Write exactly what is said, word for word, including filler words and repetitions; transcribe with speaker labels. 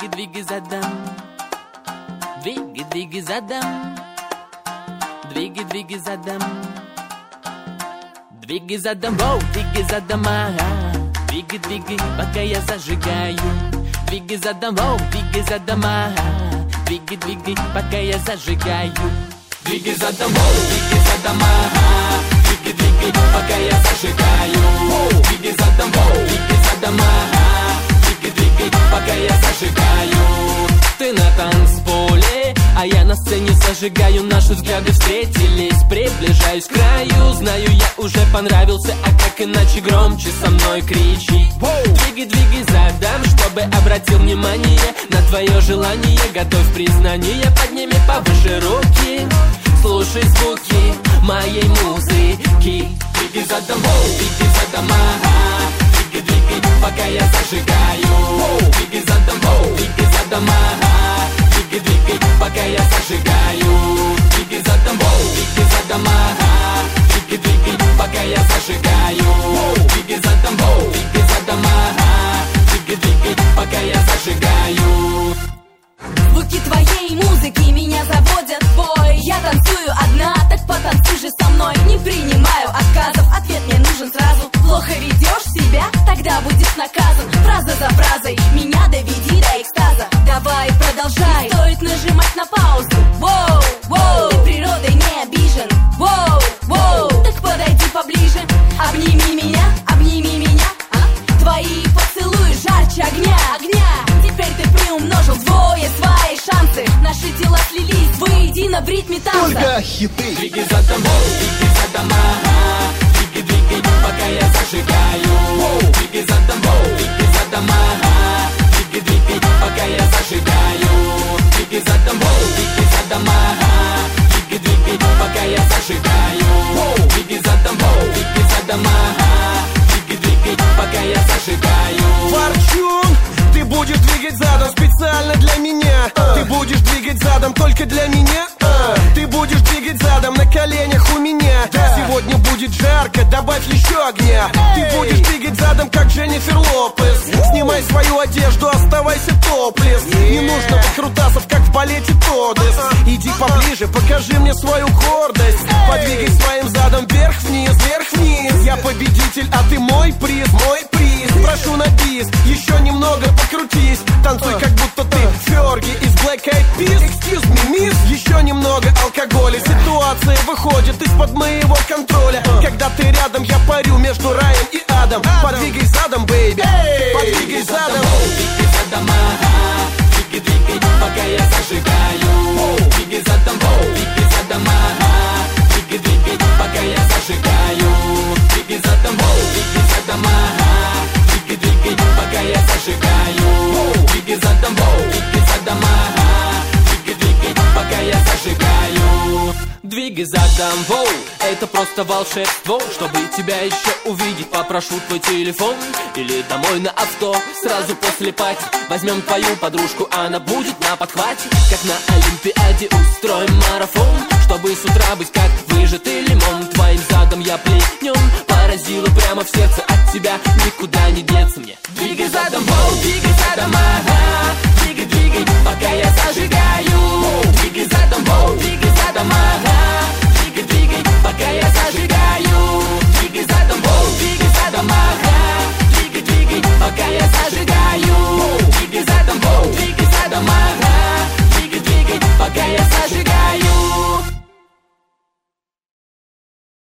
Speaker 1: Двигай, двигай задом. Двигай, двигай задом. Двигай, двигай задом. Двигай задом, воу, двигай задом, ага. Двигай, двигай, пока я зажигаю. Двигай задом, воу, двигай задом, ага. Двигай, двигай, пока я зажигаю. Двигай задом, воу, двигай задом, ага. Двигай, двигай, пока я зажигаю. Двигай задом, воу, двигай задом, ага. Двигай, двигай, пока я зажигаю. Ты на танцполе, а я на сцене зажигаю. Наши взгляды встретились, приближаюсь к краю. Знаю, я уже понравился, а как иначе громче со мной кричи. Двигай, двигай задом, чтобы обратил внимание на твое желание. Готовь признание, подними повыше руки. Слушай звуки моей музыки. Двигай задом, двигай задом, ага. Двигай, двигай, пока я зажигаю. Двигай задом, двигай задом, ага. Двигай, двигай, пока я зажигаю. Двигай задом, двигай задом, ага. Двигай, двигай, пока я зажигаю. Двигай задом, двигай задом, ага. Двигай, двигай, пока я зажигаю.
Speaker 2: Звуки твоей музыки меня заводят в бой. Я танцую одна, так потанцуй же со мной. Не принимаю отказов, ответ мне нужен сразу. Плохо ведешь себя, тогда будешь наказан. Фраза за фразой, меня доведи до экстаза. Давай, продолжай, стоит нажимать на паузу. Воу, воу, ты природой не обижен. Воу, воу, так подойди поближе. Обними меня, обними меня, а? Твои поцелуи жарче огня, огня. Теперь ты приумножил вдвое свои шансы. Наши тела слились воедино в ритме танца.
Speaker 3: Только хиты.
Speaker 1: Двигай задом, двигай задом, ага. Двигай, двигай, пока я зажигаю. Двигай задом, двигай задом, ага. Двигай, двигай, пока я зажигаю. Двигай задом, двигай задом, ага. Двигай, двигай, пока я зажигаю. Двигай задом, двигай задом, ага. Двигай, двигай, пока я зажигаю.
Speaker 3: Форчун, ты будешь двигать задом специально для меня. Ты будешь двигать задом только для меня. Ты будешь двигать задом на коленях у меня. Сегодня будет жарко, добавь еще огня. Ты будешь двигать задом, как Дженнифер Лопес. Снимай свою одежду, оставайся топлес. Не нужно выкрутасов, как в балете Тодес. Иди поближе, покажи мне свою гордость. Подвигай своим задом вверх-вниз, вверх-вниз. Я победитель, а ты мой приз, мой приз. Прошу на бис, еще немного покрутись. Танцуй, как будто ты Ферги из Black Eyed Peas. Excuse me, miss, еще немного алкоголя. Ситуация выходит из-под моего контроля. Когда ты рядом, я парю между раем и адом. Подвигай задом, бэйби, подвигай задом.
Speaker 1: Двигай задом, ага. Двигай, двигай, пока я зажигаю. Двигай задом, двигай задом, ага. Двигай, двигай, пока я зажигаю. Двигай задом, двигай задом, ага. Двигай, двигай, пока я зажигаю. Двигай задом, двигай задом, ага. Двигай, двигай, пока я зажигаю. Двигай задом, воу, это просто волшебство. Чтобы тебя еще увидеть, попрошу твой телефон или домой на авто. Сразу после пати возьмем твою подружку, она будет на подхвате. Как на Олимпиаде устроим марафон, чтобы с утра быть как выжатый лимон. Твоим задом я пленен, поразила прямо в сердце. От тебя никуда не деться мне. Двигай задом, воу, двигай задом, ага. Двигай, двигай, пока я зажигаю. Двигай задом, воу, двигай задом, ага. Двигай, двигай, пока я зажигаю. Двигай задом, воу, двигай задом, ага. Двигай, двигай, пока я зажигаю.